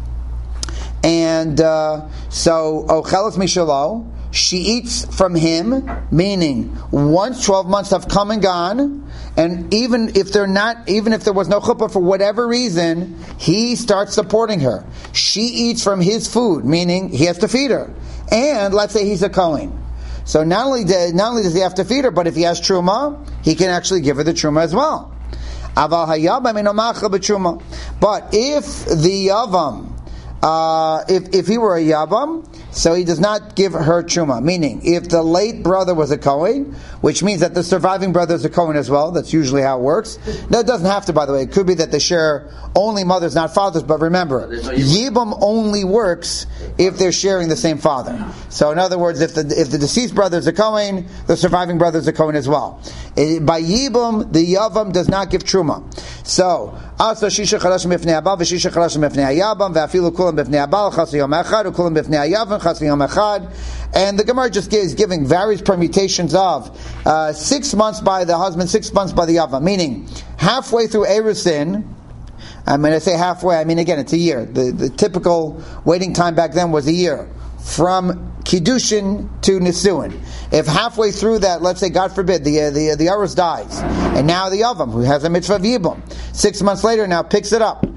And uh, so, Ochelas Mishalo, she eats from him, meaning once twelve months have come and gone, and even if they're not, even if there was no chuppah for whatever reason, he starts supporting her. She eats from his food, meaning he has to feed her. And let's say he's a Kohen. So not only, do, not only does he have to feed her, but if he has truma, he can actually give her the truma as well. But if the yavam, Uh, if if he were a Yavam, so he does not give her Truma. Meaning, if the late brother was a Kohen, which means that the surviving brother is a Kohen as well, that's usually how it works. No, it doesn't have to, by the way. It could be that they share only mothers, not fathers, but remember, Yibam only works if they're sharing the same father. So in other words, if the if the deceased brother is a Kohen, the surviving brother is a Kohen as well. It, by Yibam, the Yavam does not give Truma. So, also Shisha Chalash Mifnei Abal, V'Shisha Chalash Mifnei Ayabam, V'Afilu Kulam Mifnei Abal, Chas Yom Echad, Ukulam Mifnei Ayavam, Chas Yom Echad. And the Gemara just is giving various permutations of uh, six months by the husband, six months by the Yavam. Meaning, halfway through Erusin, I mean, I say halfway, I mean, again, it's a year. The, the typical waiting time back then was a year. From Kiddushin to Nisuin. If halfway through that, let's say, God forbid, the uh, the the Arus dies, and now the Yavam, who has a mitzvah of Yibum, six months later now picks it up.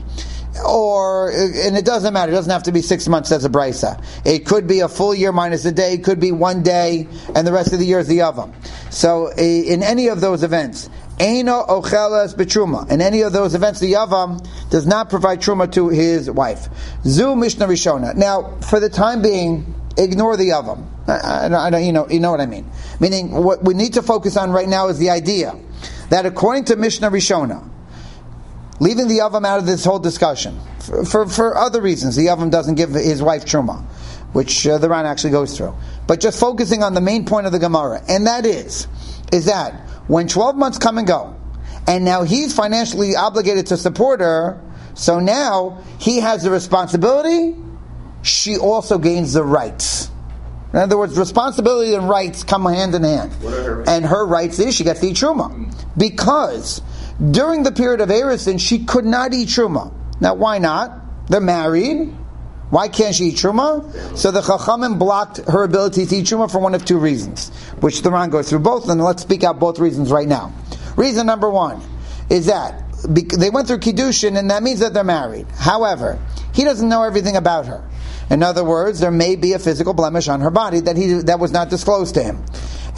Or, and it doesn't matter, it doesn't have to be six months as a Braisa. It could be a full year minus a day, it could be one day, and the rest of the year is the Yavam. So, in any of those events, Eino Ochelas B'Truma. In any of those events, the Yavam does not provide Truma to his wife. Zu Mishnah Rishona. Now, for the time being, ignore the Yavam. I, I, I don't, you know, you know what I mean. Meaning, what we need to focus on right now is the idea that according to Mishnah Rishona, leaving the Yavam out of this whole discussion, for, for, for other reasons, the Yavam doesn't give his wife Truma, which uh, the Ran actually goes through. But just focusing on the main point of the Gemara, and that is, is that when twelve months come and go, and now he's financially obligated to support her, so now he has the responsibility, she also gains the rights. In other words, responsibility and rights come hand in hand. What are her rights? And her rights is she gets to eat Truma. Because during the period of Erusin, she could not eat Truma. Now, why not? They're married. Why can't she eat Truma? So the Chachamim blocked her ability to eat Truma for one of two reasons, which the Ran goes through both, and let's speak out both reasons right now. Reason number one is that they went through Kiddushin, and that means that they're married. However, he doesn't know everything about her. In other words, there may be a physical blemish on her body that he that was not disclosed to him.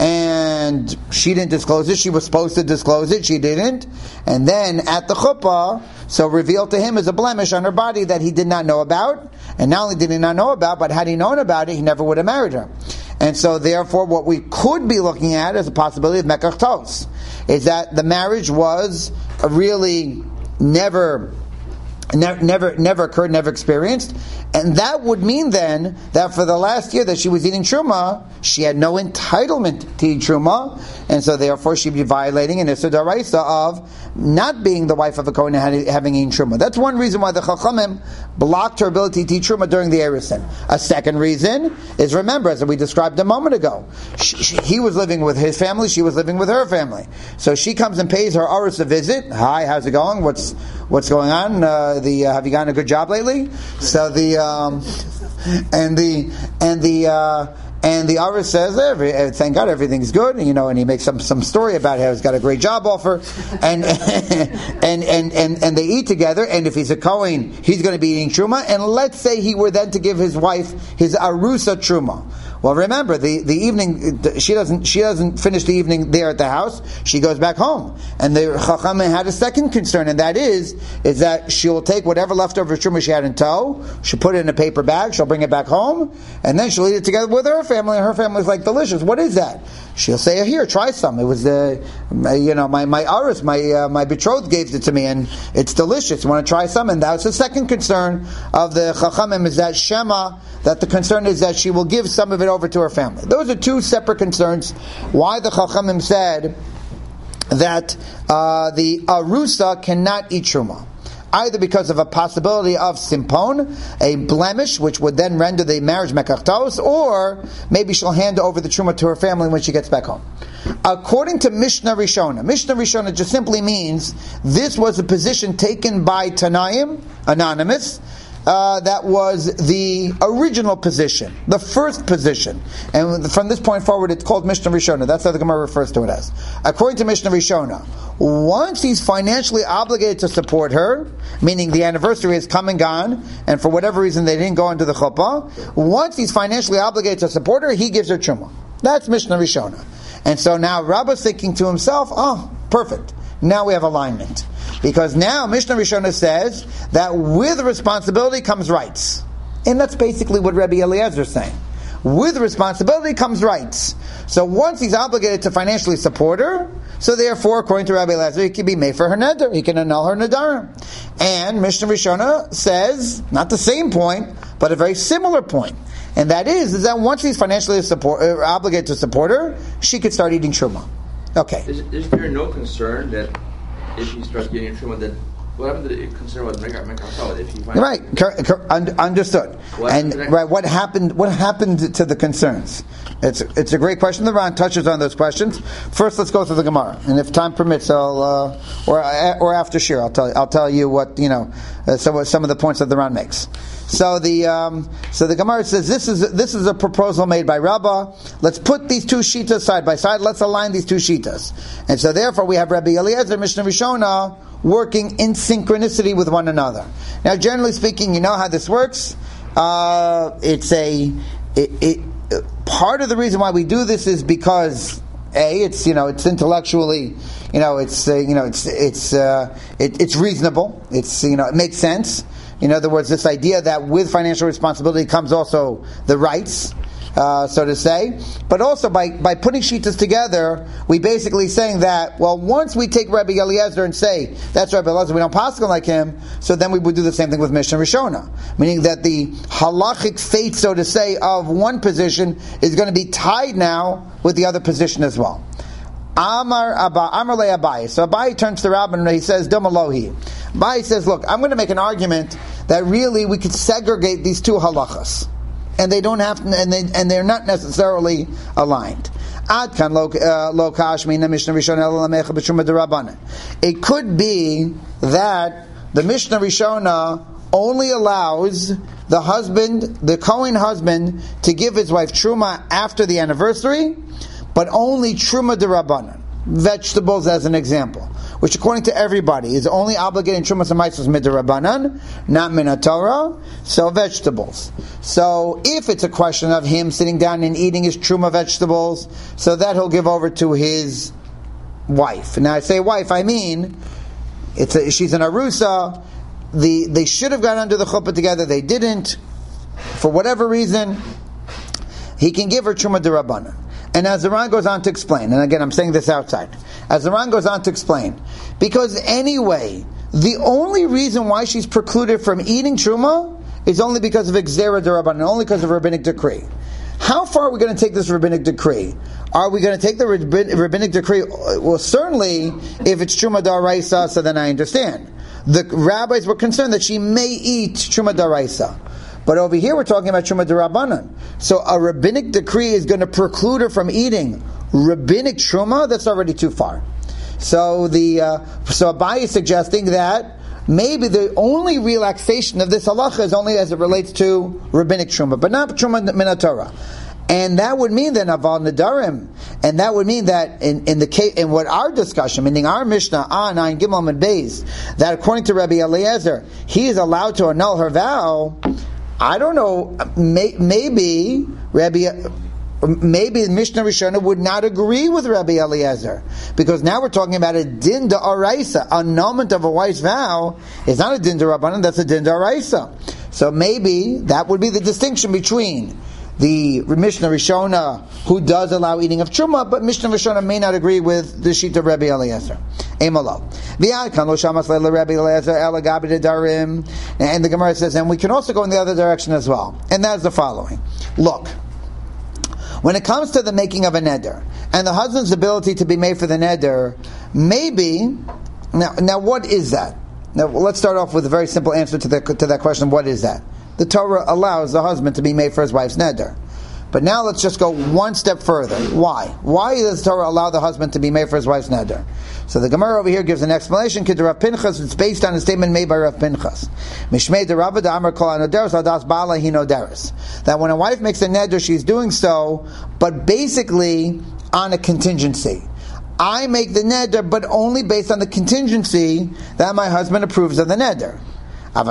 And she didn't disclose it. She was supposed to disclose it. She didn't. And then at the chuppah, so revealed to him as a blemish on her body that he did not know about. And not only did he not know about, but had he known about it, he never would have married her. And so therefore what we could be looking at as a possibility of mekach tos is that the marriage was really never... Never, never, never occurred, never experienced, and that would mean then that for the last year that she was eating truma, she had no entitlement to eat truma, and so therefore she'd be violating an issur d'oraisa of not being the wife of a kohen and having eaten truma. That's one reason why the Chachamim blocked her ability to eat truma during the Erusin. A second reason is, remember, as we described a moment ago, she, she, he was living with his family, she was living with her family. So she comes and pays her Arus a visit. Hi, how's it going? What's what's going on? Uh, the uh, have you gotten a good job lately? So the um, and the and the uh, And the Aris says, every, thank God, everything's good, you know, and he makes some, some story about how he's got a great job offer, and and, and, and and they eat together, and if he's a Kohen, he's going to be eating Truma, and let's say he were then to give his wife his Arusa Truma. Well, remember, the, the evening, she doesn't she doesn't finish the evening there at the house, she goes back home. And the Chacham had a second concern, and that is, is that she will take whatever leftover Truma she had in tow, she'll put it in a paper bag, she'll bring it back home, and then she'll eat it together with her family, and her family's like, delicious, what is that? She'll say, here, try some. It was the, uh, you know, my, my Aris, my, uh, my betrothed gave it to me, and it's delicious. You want to try some? And that's the second concern of the Chachamim, is that Shema, that the concern is that she will give some of it over to her family. Those are two separate concerns. Why the Chachamim said that uh, the Arusa cannot eat Truma. Either because of a possibility of simpon, a blemish, which would then render the marriage mekachtos, or maybe she'll hand over the truma to her family when she gets back home. According to Mishnah Rishona, Mishnah Rishona just simply means this was a position taken by Tanaim, anonymous, Uh, that was the original position, the first position. And from this point forward, it's called Mishnah Rishona. That's how the Gemara refers to it as. According to Mishnah Rishona, once he's financially obligated to support her, meaning the anniversary has come and gone, and for whatever reason they didn't go into the chuppah, once he's financially obligated to support her, he gives her truma. That's Mishnah Rishona. And so now Rabba's thinking to himself, oh, perfect. Now we have alignment. Because now Mishnah Rishona says that with responsibility comes rights. And that's basically what Rabbi Eliezer is saying. With responsibility comes rights. So once he's obligated to financially support her, so therefore, according to Rabbi Eliezer, he can be made for her neder. He can annul her neder. And Mishnah Rishona says, not the same point, but a very similar point. And that is, is that once he's financially support, uh, obligated to support her, she could start eating truma. Okay. Is, is there no concern that if he starts getting truma, that what happened to the concern with Mekachot? If he finds right, cur- cur- un- understood. What and right, what happened? What happened to the concerns? It's it's a great question. The Ran touches on those questions. First, let's go through the Gemara, and if time permits, I'll uh, or or after Shir, I'll tell I'll tell you what you know. Uh, some some of the points that the Ran makes. So the um, so the Gemara says this is this is a proposal made by Rabbah. Let's put these two shitas side by side. Let's align these two shitas, and so therefore we have Rabbi Eliezer, Mishnah Rishona, working in synchronicity with one another. Now, generally speaking, you know how this works. Uh, it's a it, it, part of the reason why we do this is because a it's you know it's intellectually you know it's uh, you know it's it's uh, it, it's reasonable. It's you know it makes sense. In other words, this idea that with financial responsibility comes also the rights, uh, so to say. But also by, by putting shitas together, we basically saying that, well, once we take Rabbi Eliezer and say, that's Rabbi Eliezer, we don't paskin like him, so then we would do the same thing with Mishnah Rishona. Meaning that the halachic fate, so to say, of one position is going to be tied now with the other position as well. Amar Abba, Amar Le Abai. So Abai turns to Rabban and he says, Domalohi. Abai says, look, I'm going to make an argument that really we could segregate these two halachas, and they don't have to, and they and they're not necessarily aligned. Ad kan lo kash mina Mishnah Rishona ela lamecha b'truma d'Rabbanan. It could be that the Mishnah Rishona only allows the husband, the Kohen husband, to give his wife truma after the anniversary, but only truma d'Rabbanan, vegetables as an example, which according to everybody is only obligated in trumas and maisos midrabanan, not minatorah. So vegetables. So if it's a question of him sitting down and eating his truma vegetables, so that he'll give over to his wife. Now I say wife, I mean it's a, she's an arusa. The they should have gone under the chuppah together. They didn't, for whatever reason. He can give her truma d'Rabbanan. And as the Ran goes on to explain, and again I'm saying this outside, as the Ran goes on to explain, because anyway, the only reason why she's precluded from eating truma is only because of Gzera d'Rabbanan, only because of rabbinic decree. How far are we going to take this rabbinic decree? Are we going to take the rabbinic decree? Well, certainly, if it's truma d'Oraisa, so then I understand. The rabbis were concerned that she may eat truma d'Oraisa. But over here we're talking about Truma d'Rabbanan. So a rabbinic decree is going to preclude her from eating rabbinic Truma? That's already too far. So the uh, so Abai is suggesting that maybe the only relaxation of this halacha is only as it relates to rabbinic Truma, but not Truma Minatorah. And that would mean that Aval Nadarim, and that would mean that in, in the case, in what our discussion, meaning our Mishnah on Ayin Gimel and Beis, that according to Rabbi Eliezer, he is allowed to annul her vow. I don't know, may, maybe Rabbi, maybe Mishnah Rishona would not agree with Rabbi Eliezer, because now we're talking about a din d'oraisa, annulment of a wife's vow is not a din d'Rabbanan, that's a din d'oraisa. So maybe that would be the distinction between the Mishnah Rishona, who does allow eating of truma, but Mishnah Rishona may not agree with the sheet of Rabbi Eliezer. Emalo. And the Gemara says, and we can also go in the other direction as well. And that's the following. Look, when it comes to the making of a neder, and the husband's ability to be made for the neder, maybe, now, now what is that? Now let's start off with a very simple answer to, the, to that question, what is that? The Torah allows the husband to be made for his wife's neder. But now let's just go one step further. Why? Why does the Torah allow the husband to be made for his wife's neder? So the Gemara over here gives an explanation. Kid Rav Pinchas, it's based on a statement made by Rav Pinchas. Mishmei de Rabba da Amar kol anoderes adas bala hinoderes. That when a wife makes a neder, she's doing so, but basically on a contingency. I make the neder, but only based on the contingency that my husband approves of the neder. So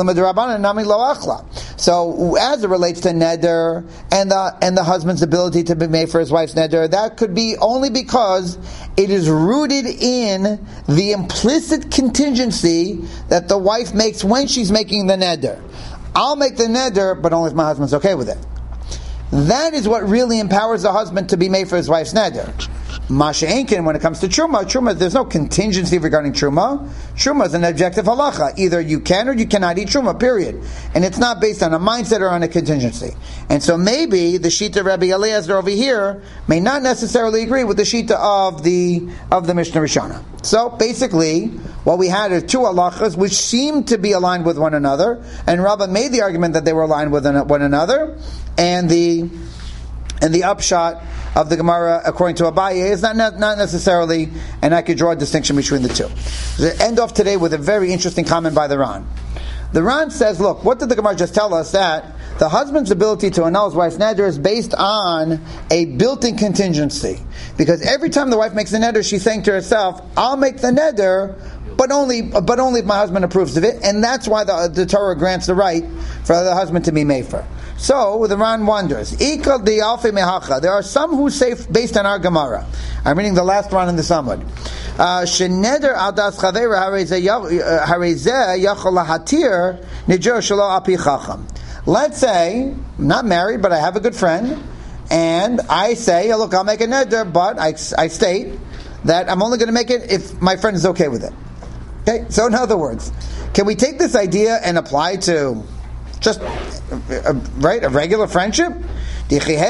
as it relates to neder and the and the husband's ability to be made for his wife's neder, that could be only because it is rooted in the implicit contingency that the wife makes when she's making the neder. I'll make the neder, but only if my husband's okay with it. That is what really empowers the husband to be made for his wife's neder. Masha Enkin, when it comes to Truma, Truma, there's no contingency regarding Truma. Truma is an objective halacha. Either you can or you cannot eat Truma, period. And it's not based on a mindset or on a contingency. And so maybe the Shita Rabbi Eliezer over here may not necessarily agree with the Shita of the of the Mishnah Rishona. So basically, what we had are two halachas which seem to be aligned with one another, and Rabbah made the argument that they were aligned with one another, and the and the upshot of the Gemara, according to Abaye, is not, not not necessarily, and I could draw a distinction between the two. So end off today with a very interesting comment by the Ran. The Ran says, look, what did the Gemara just tell us? That the husband's ability to annul his wife's neder is based on a built-in contingency. Because every time the wife makes a neder, she's saying to herself, I'll make the neder, but only but only if my husband approves of it, and that's why the, the Torah grants the right for the husband to be made for. So the Ran wonders, there are some who say, based on our Gemara, I'm reading the last Ran in the Samud, Sheneder al das chavera harezeh yachol lahatir nidyor shelo api chacham. Let's say, I'm not married, but I have a good friend, and I say, look, I'll make a neder, but I, I state that I'm only going to make it if my friend is okay with it. Okay, so in other words, can we take this idea and apply to just uh, right a regular friendship? Let's say,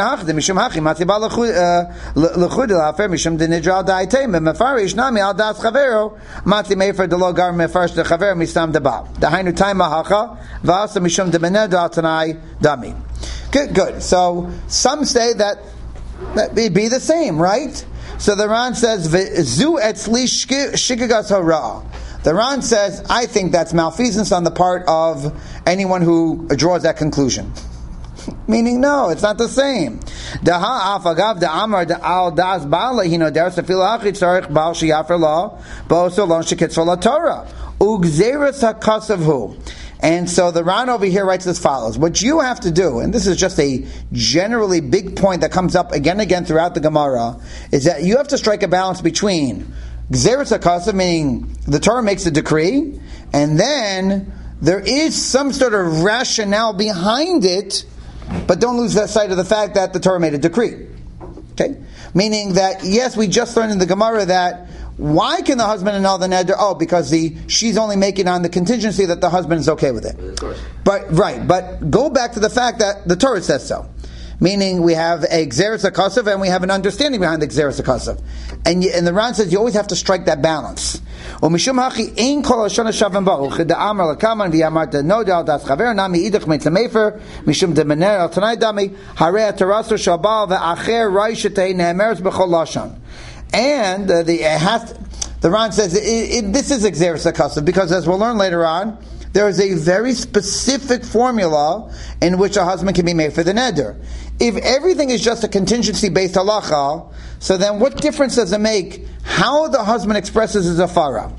good, good. So some say that that would be the same, right? So the Ran says, "Zu etzli shigagas hara." The Ran says, I think that's malfeasance on the part of anyone who draws that conclusion. Meaning, no, it's not the same. Daha afagav da amar da al das bala hino der sefil achit tzarich bal sheyafer la bo solon shekitzol la Torah ugzeres hakasavhu. And so the Ran over here writes as follows: what you have to do, and this is just a generally big point that comes up again and again throughout the Gemara, is that you have to strike a balance between Gzeres HaKasav, meaning the Torah makes a decree, and then there is some sort of rationale behind it, but don't lose that sight of the fact that the Torah made a decree. Okay? Meaning that, yes, we just learned in the Gemara that why can the husband annul the neder? Oh, because the she's only making on the contingency that the husband is okay with it. Of course. But right, but go back to the fact that the Torah says so. Meaning we have a Gzeres HaKasav and we have an understanding behind the Gzeres HaKasav. And, and the Ran says you always have to strike that balance. Mishum hachi ein kol hashana shavim ba uchida amar lakaman v'yamarta no dal das chaver nami idach meitzamefer mishum demener al tanai dami harei tarasu shabal ve'acher raishetei nehemeres b'chol lashon. And uh, the it has to, the Ran says it, it, this is Gzeres HaKasav because as we'll learn later on, there is a very specific formula in which a husband can be made for the neder. If everything is just a contingency-based halacha, so then what difference does it make how the husband expresses his afara?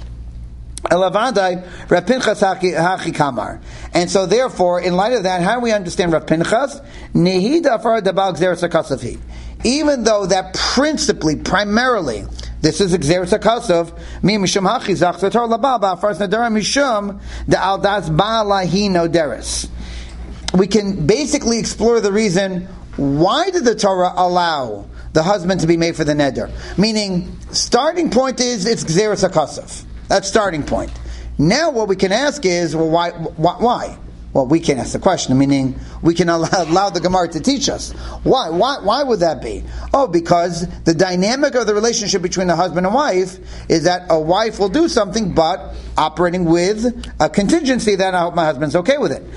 And so therefore, in light of that, how do we understand Rav Pinchas? Even though that principally, primarily, this is Gzeres HaKasav, mi mishum hachi zach zator lababa, first nadara mishum, the aldas ba'alahi noderes. We can basically explore the reason, why did the Torah allow the husband to be made for the neder? Meaning, starting point is, it's Gzeres HaKasav. That's starting point. Now what we can ask is, well, why? Why? Well, we can't ask the question, meaning we can allow, allow the Gemara to teach us. Why? Why? Why would that be? Oh, because the dynamic of the relationship between the husband and wife is that a wife will do something, but operating with a contingency that I hope my husband's okay with it.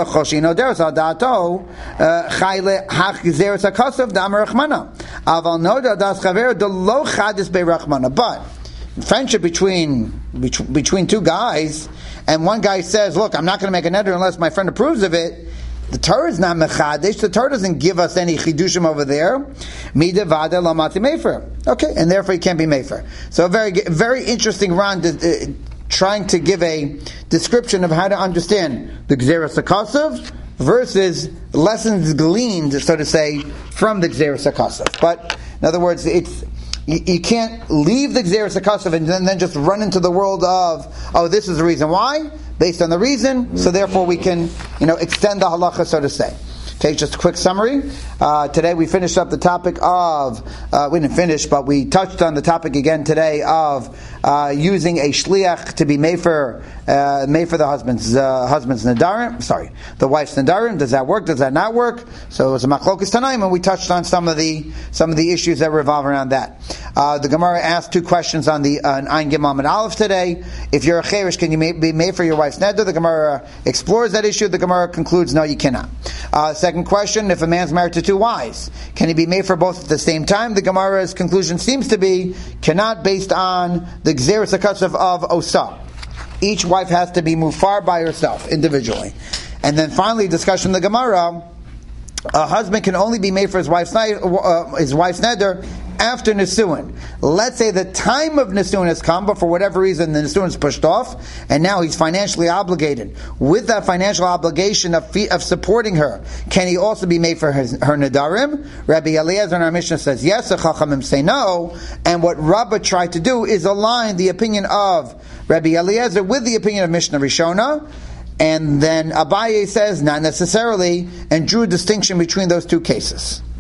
But friendship between between two guys, and one guy says, look, I'm not going to make a neder unless my friend approves of it, the Torah is not mechadish. The Torah doesn't give us any chidushim over there. Midavada lamati mefer. Okay, and therefore he can't be mefer. So a very, very interesting round, uh, trying to give a description of how to understand the Gzeres HaKasav versus lessons gleaned, so to say, from the Gzeres HaKasav. But in other words, it's You, you can't leave the Gzeres HaKasav and then, then just run into the world of, oh, this is the reason why, based on the reason, so therefore we can, you know, extend the halacha, so to say. Okay, just a quick summary. Uh, today we finished up the topic of, uh, we didn't finish, but we touched on the topic again today of uh, using a shliach to be made for, uh, made for the husband's uh, husband's nadarim. Sorry, the wife's nadarim. Does that work? Does that not work? So it was a machlokas tanaim, and we touched on some of the some of the issues that revolve around that. Uh, the Gemara asked two questions on the uh, Ein Gimel and Aleph today. If you're a cherish, can you ma- be made for your wife's neder? The Gemara explores that issue. The Gemara concludes, no, you cannot. Uh, second question: if a man's married to two wives, can he be made for both at the same time? The Gemara's conclusion seems to be cannot, based on the Gzeres HaKasav of Osa. Each wife has to be mufar by herself, individually. And then finally, discussion in the Gemara, a husband can only be made for his wife's, uh, his wife's neder after Nisuin. Let's say the time of Nisuin has come, but for whatever reason the Nisuin is pushed off, and now he's financially obligated. With that financial obligation of fee, of supporting her, can he also be made for his, her Nadarim? Rabbi Eliezer in our Mishnah says yes, the Chachamim say no, and what Rabbah tried to do is align the opinion of Rabbi Eliezer with the opinion of Mishnah Rishona, and then Abaye says not necessarily, and drew a distinction between those two cases.